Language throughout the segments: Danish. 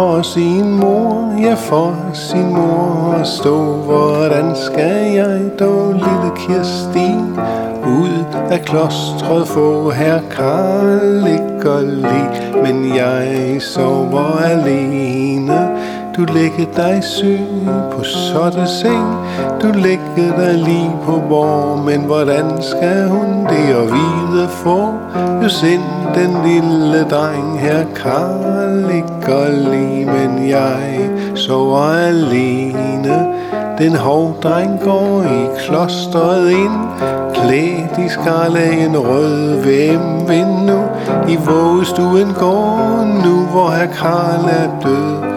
for sin mor, ja for sin mor at stå. Hvordan skal jeg dog, lille Kirstin, ud af klostret få herr Karl ikke at lide? Men jeg sover alene. Du lægger dig syg på såtte seng, du lægger dig lige på vor. Men hvordan skal hun det at vide få? Jo sind den lille dreng her Karl ikke at lide. Men jeg sover alene. Den hovdreng går i klostret ind, klædt i skarlagen rød. Hvem vil nu i vågestuen gå nu, hvor herr Karl er død?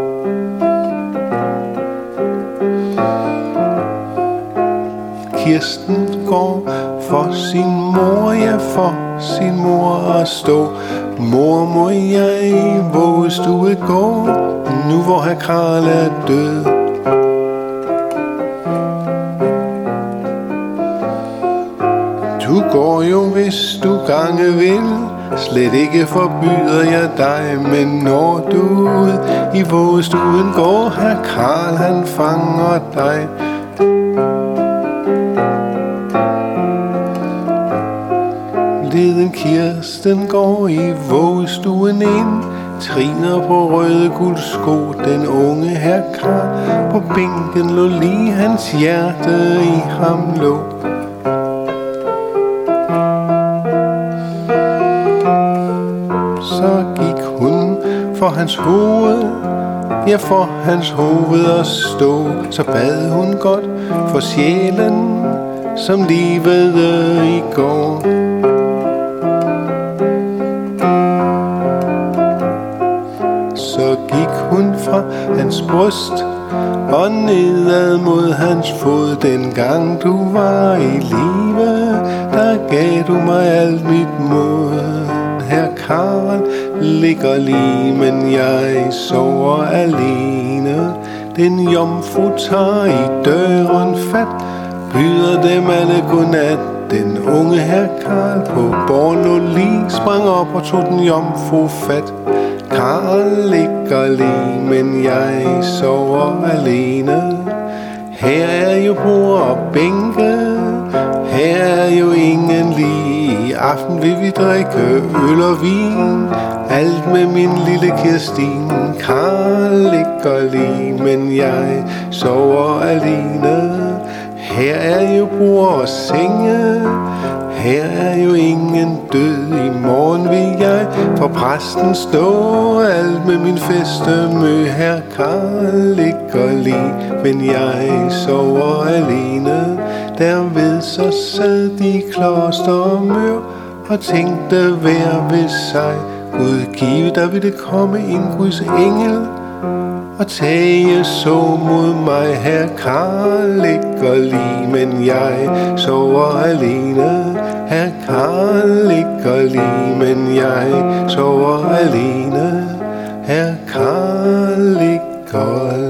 Kirsten går for sin mor, ja for sin mor at stå. Mor, må jeg i vågestue gå nu, hvor herr Karl er død? Du går jo, hvis du gange vil, slet ikke forbyder jeg dig. Men når du ud i vågestuen går, herr Karl han fanger dig. Leden Kirsten går i vågestuen ind, triner på røde guldsko. Den unge herr Karl på bænken lå lige, hans hjerte i ham lå. Så gik hun for hans hoved, ja for hans hoved at stå. Så bad hun godt for sjælen, som levede i går. Så gik hun fra hans bryst og nedad mod hans fod. Dengang du var i live, der gav du mig alt mit mod. Herr Karl ligger lige, men jeg sover alene. Den jomfru tager i døren fat, byder dem alle godnat. Den unge herr Karl på borgen lige sprang op og tog den jomfru fat. Karl ligger lige, men jeg sover alene. Her er jo bord og bænke, her er jo ingen lige. I aften vil vi drikke øl og vin, alt med min lille Kirstin. Karl ligger lige, men jeg sover alene. Her er jo bord og senge, her er jo ingen død. I morgen vil jeg for præsten stå, alt med min festemø. Herr Karl ligger lige, men jeg sover alene. Derved så sad de i klostermør og tænkte hver ved sig. Gud give, der ville komme en Guds engel og tage så mod mig. Herr Karl ligger lige, men jeg sover alene. Herr Karl ligger lige, men jeg sover alene. Herr Karl ligger